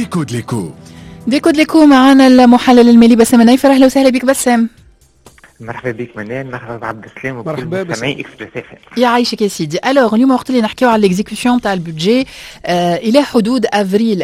ديكود ليكو. ديكود ليكو معنا المحلل المالي بسام النايفر. اهلا وسهلا بك بسام. مرحبا بك منال، مرحبا بعبد السلام وكل مستمعي اكسبريس اف ام. يعيشك يا سيدي. الوغ اليوم وقت اللي نحكيو على ليكزيكسيون تاع البودجي الى حدود افريل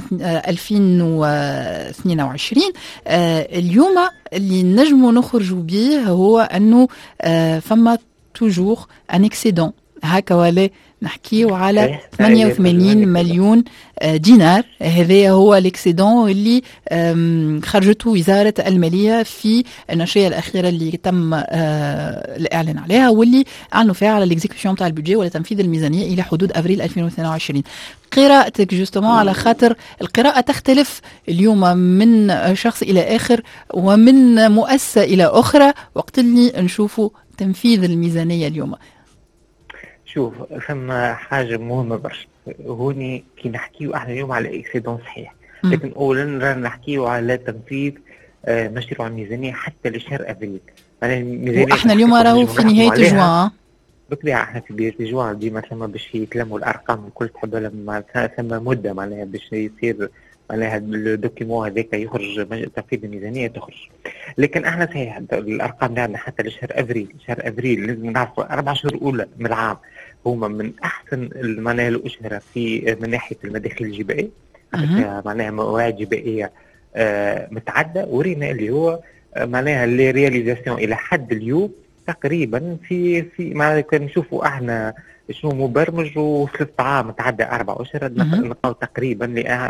2022. اليوم اللي نجمو نخرجوا به هو انه فما توجور ان اكسيدون هكا ولا نحكيو على 88 مليون دينار. هذا هو الاكسيدون اللي خرجته وزارة المالية في النشرية الأخيرة اللي تم الإعلان عليها، واللي أعلنوا فيها على الاكزيكسيون تاع البودجي ولا تنفيذ الميزانية إلى حدود أفريل 2022. قراءتك جوستومون على خاطر القراءة تختلف اليوم من شخص إلى آخر ومن مؤسسة إلى أخرى وقت اللي نشوفوا تنفيذ الميزانية اليوم. شوف، ثم حاجة مهمة برشا هوني كي نحكيو احنا اليوم على اكسيدون صحيح، لكن اولا رانا نحكيو على تنفيذ مشروع الميزانية حتى لشهر افريل. واحنا اليوم راهو في نهاية جوان بالطبيعة، احنا في بداية جوان ديما ثم باش يتلموا الارقام الكل تحب لما ثم مدة معناها باش يصير معناها الدوكيمون هذاك يخرج تنفيذ الميزانية تخرج. لكن احنا صحيح الارقام عندنا حتى لشهر افريل، شهر افريل لازم نعرفوا 4 شهور اولى من العام هما من احسن معناها الاشهر في من ناحيه المداخل الجبائيه، معناها مواعيد جبائيه متعدده، ورينا اللي هو معناها اللي رياليزاسيون الى حد اليوم تقريبا في معناها كان نشوفوا احنا شنو مبرمج وثلاث عام تعدى 4 أشهر نلقاو تقريبا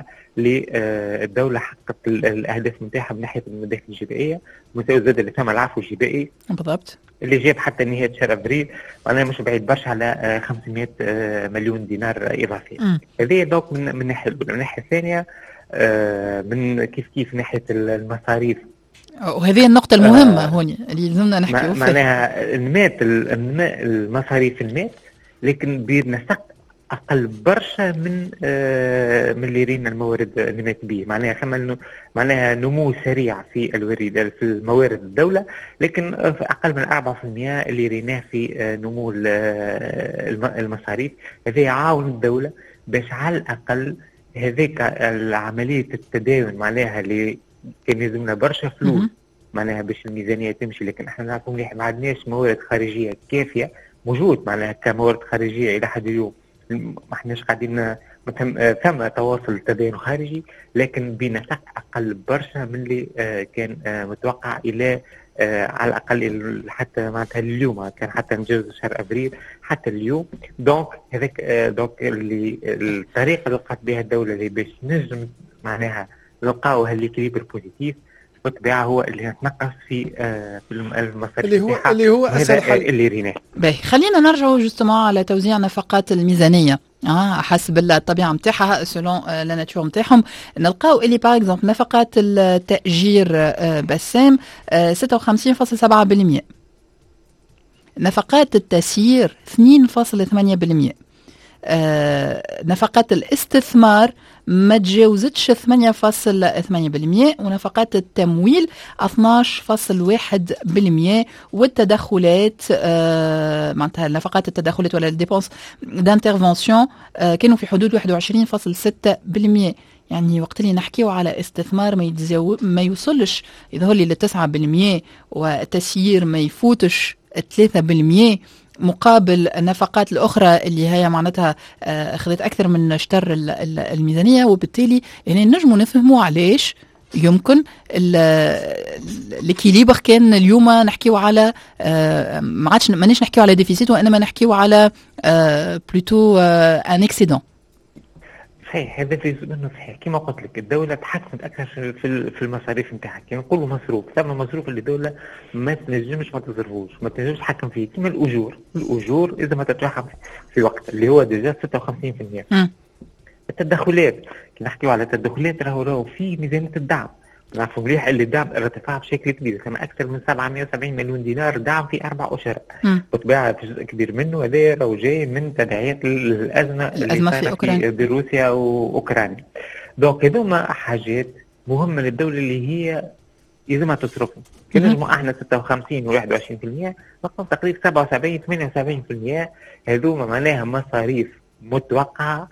للدولة حققت الأهداف نتاعها من ناحية المداخل الجبائية، وزاد اللي ثم العفو الجبائي بالضبط اللي جاب حتى نهاية شهر أفريل معناها مش بعيد برشا على 500 مليون دينار إضافية. هذه دوك من الناحية الأولى. من الناحية الثانية من كيف ناحية المصاريف، وهذه النقطة المهمة هوني اللي لازمنا نحكيو فيها. معناها المصاريف المات لكن بنسق اقل برشا من اللي رينا الموارد اللي مات به. معناها نمو سريع في الوريد في الموارد الدوله، لكن في اقل من 4% اللي ريناه في نمو المصاريف. هذا يعاون الدوله باش على الاقل هذيك عمليه التداول معناها اللي كان يلزمنا برشا فلوس معناها باش الميزانيه تمشي، لكن احنا نعرفوا مليح ما عندناش موارد خارجيه كافيه. موجود معناها كموارد خارجيه الى حد اليوم ما احناش قاعدين ثم تواصل تدين خارجي، لكن بنسق اقل برشا من اللي كان متوقع الى على الاقل حتى معناتها اليوم كان حتى نجوز شهر افريل حتى اليوم. دونك هذاك اللي الطريقه اللي لقات بها الدوله اللي باش نجم معناها نلقاو هالإكليبر بوزيتيف بالطبيعه هو اللي نتنقص في المصاريف اللي هو اسهل حل اللي ريناه. باهي خلينا نرجعوا جوستومون على توزيع نفقات الميزانيه حسب الطبيعه نتاعها سولون لا ناتور نتاعهم. نلقاو اللي باغ اكزومبل نفقات التاجير بسام 56.7%، نفقات التسيير 2.8%، نفقات الاستثمار ما تجاوزتش 8.8%، ونفقات التمويل 12.1%، والتدخلات معناتها نفقات التدخلات ولا الديبونس دانترفونسيون كانوا في حدود 21.6%. يعني وقت اللي نحكيو على استثمار ما يوصلش يظهر لي ل 9%، والتسيير ما يفوتش 3%، مقابل النفقات الأخرى اللي هي معناتها أخذت أكثر من شطر الميزانية. وبالتالي يعني نجموا نفهموا علاش يمكن الإكيليبر كان اليوم نحكيو على مانيش نحكيو على ديفيسيت، وإنما نحكيو على بلوتو ان اكسيدون. صحيح، هذا في منه صحيح. كما قلت لك الدولة تحكمت أكثر في المصاريف نتاعها. كما نقولوا مصروف، ثم مصروف اللي الدولة ما تنجمش ما تصرفوش، ما تنجمش تحكم فيه، كما الأجور إذا ما تتوحد في وقت اللي هو ديجا 56%. التدخلات كي نحكيو على التدخلات راهو في ميزانية الدعم. نعرفوا مليح اللي الدعم ارتفع بشكل كبير، كما أكثر من 770 مليون دينار دعم في 4 أشهر. بالطبيعة جزء كبير منه هذا راهو جاي من تداعيات الأزمة اللي صارت في روسيا وأوكرانيا. دونك هذوما حاجات مهمة للدولة اللي هي لازمها تصرفهم. كي نجموا احنا 56 و 21% نقص تقريبا 77 78%. هذوما معناها مصاريف متوقعة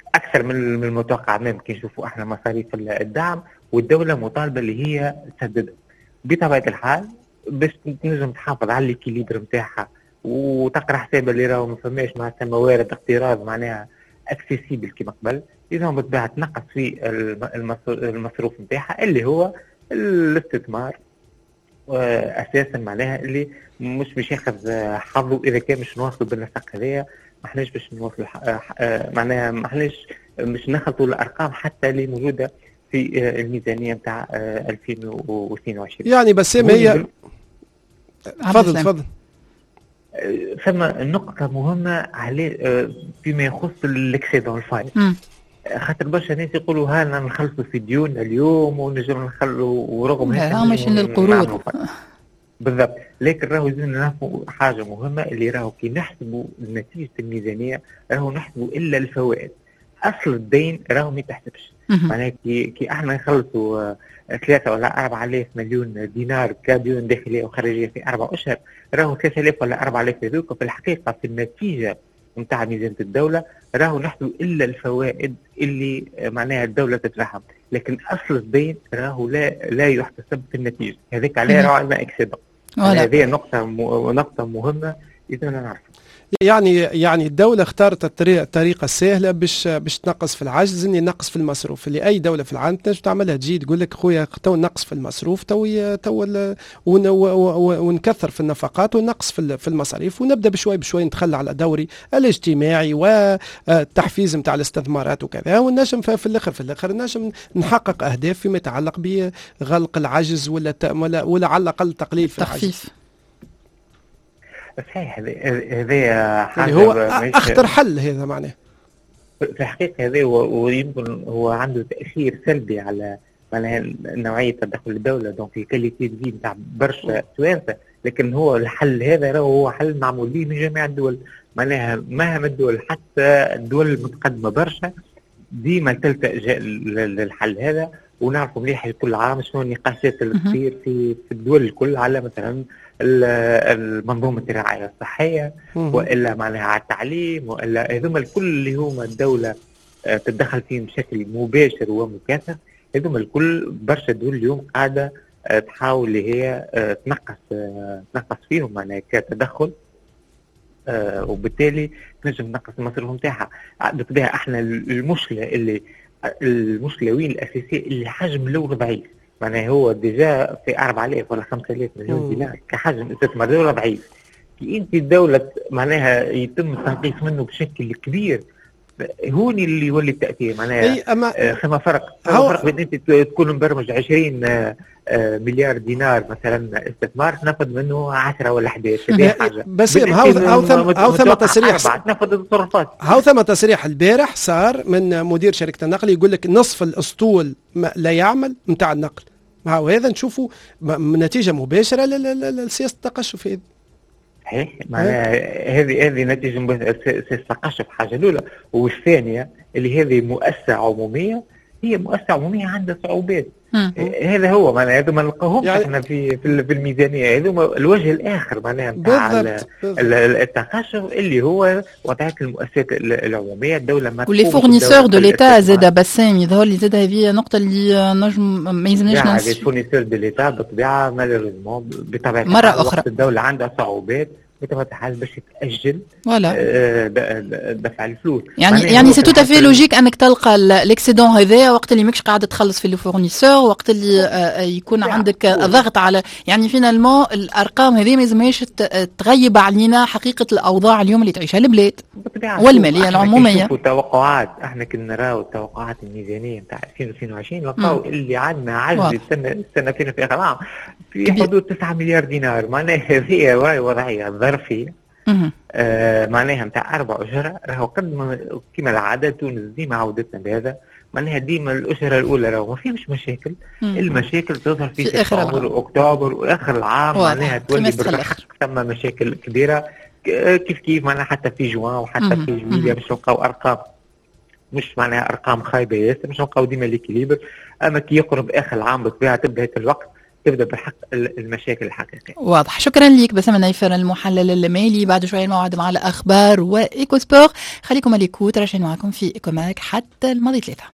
اكثر من المتوقع. ممكن نشوفوا احنا مصاريف الدعم والدوله مطالبه اللي هي تسددها. بطبيعه الحال باش تنجم تحافظ على الكيليبر نتاعها وتقرا حساب اللي راهو ما فماش معناتها موارد اقتراض معناها اكسيسيبل كما قبل، اذا بالطبيعه تنقص في المصروف نتاعها اللي هو الاستثمار اساسا معناها اللي مش باش ياخذ حظه اذا كان مش نواصلوا بالنسق هذايا. ما احناش باش نواصلوا معناها ما احناش مش نخلطوا الارقام حتى اللي موجوده في الميزانيه نتاع 2022. يعني بسام هي تفضل. ثم نقطه مهمه عليه فيما يخص الاكسيدون الفايل. خاطر برشا ناس يقولوا هانا نخلصوا في ديون اليوم ونجم نخلوا ورغم هيك ماشي للقروض بالضبط. لكن راهو لازم نعرفوا حاجه مهمه اللي راهو كي نحسبوا نتيجه الميزانيه راهو نحسبوا الا الفوائد، اصل الدين راهو ما يتحسبش. معناها كي احنا نخلصوا 3 ولا 4000 مليون دينار كديون داخليه وخارجيه في 4 اشهر، راهو 3000 ولا 4000 هذوك في الحقيقه في النتيجه نتاع ميزانيه الدوله راهو نحسبوا الا الفوائد اللي معناها الدوله تدفعها، لكن اصل الدين راهو لا يحتسب في النتيجه. هذاك عليه راهو عندنا اكسيدون. هذه نقطه مهمه اذا نعرف. يعني الدولة اختارت الطريقة السهلة باش تنقص في العجز، اني نقص في المصروف اللي اي دولة في العالم تنجم تعملها. تجي تقول لك خويا تو نقص في المصروف ونكثر في النفقات ونقص في المصاريف ونبدا بشوي نتخلى على دوري الاجتماعي والتحفيز نتاع الاستثمارات وكذا، ونجم في الاخر نجم نحقق اهداف فيما يتعلق بغلق العجز ولا على الاقل تقليل في العجز. صحيح. هذا حاجه هو اخطر حل هذا معناه في الحقيقه هذا، ويمكن هو عنده تاثير سلبي على نوعيه تدخل الدوله دونك في كاليتي دي نتاع برشا توانسه. لكن هو الحل هذا هو حل معمول به من جميع الدول، معناها مهما الدول حتى الدول المتقدمه برشا ديما تلجأ للحل هذا. ونعرفوا مليح كل عام شنو النقاشات اللي تصير في الدول الكل على مثلا المنظومه الرعايه الصحيه والا معناها على التعليم والا هذوما الكل اللي هما الدوله تتدخل فيهم بشكل مباشر ومكثف. هذوما الكل برشا دول اليوم قاعده تحاول اللي هي تنقص فيهم معناها كتدخل، وبالتالي تنجم تنقص المصروف نتاعها. بالطبيعه احنا المشكله وين الاساسيه اللي حجم الاول ضعيف، معناها هو ديجا في 4000 ولا 5000 مليون دينار كحجم استثمار دوله ضعيف. كي انت الدوله معناها يتم التنقيص منه بشكل كبير هوني اللي يولي التاثير. معناها ثم فرق بين انت تكون مبرمج 20 مليار دينار مثلا استثمار تنفذ منه 10 ولا 11 هذه حاجه. بس هاو ثم تصريح نفذ التصرفات. هاو ثم تصريح البارح صار من مدير شركه النقل يقول لك نصف الاسطول لا يعمل نتاع النقل. هاو هذا نشوفوا نتيجه مباشره لسياسه التقشف هذه. صحيح. هذه نتيجه سياسه التقشف حاجه الاولى، والثانيه اللي هذه مؤسسه عموميه، هي مؤسسه عموميه عندها صعوبات. هذا هو معناها هذا ما نلقاهمش يعني احنا في الميزانيه. هذا الوجه الاخر معناها نتاع التقشف اللي هو وضعيه المؤسسات العموميه. الدوله ما ولي فورنيسور دو ليتا زاد بسام يظهر لي زاد هذه نقطه اللي نجم ما يلزمناش ننسى. يعني فورنيسور دو ليتا بالطبيعه مالوريزمون بطبيعه مره اخرى الدوله عندها صعوبات بطبيعه الحال باش تاجل دفع الفلوس. يعني سي تو افي لوجيك انك تلقى الاكسيدون هذا وقت اللي ماكش قاعد تخلص في الفورنيسور، وقت اللي يكون عندك ضغط على يعني فينالمون الارقام هذه ما لازمهاش تغيب علينا حقيقه الاوضاع اليوم اللي تعيشها البلاد والماليه العموميه. توقعات احنا كنا نراو التوقعات الميزانيه نتاع 2022 لقاو اللي عندنا عجز السنه في اخر العام في حدود 9 مليار دينار. معناها هذه وضعيه ظرفيه معناها نتاع 4 أشهر. راهو قد ما كما العاده تونس ديما عودتنا بهذا، معناها ديما الاشهر الاولى راهو ما فيهمش مشاكل. المشاكل تظهر في سبتمبر واكتوبر واخر العام معناها تولي بالرحق ثم مشاكل كبيره كيف معناها حتى في جوان وحتى في جويلية باش نلقاو ارقام مش معناها ارقام خايبه ياسر، باش نلقاو ديما ليكيليبر. اما كي يقرب اخر العام بالطبيعه تبدا هيك الوقت تبدا بحق المشاكل الحقيقيه. واضح. شكرا لك بسام النيفر المحلل المالي. بعد شويه الموعد مع الاخبار وايكو سبور. خليكم على ليكوت، راجعين معكم في ايكو ماك حتى الماضي 3.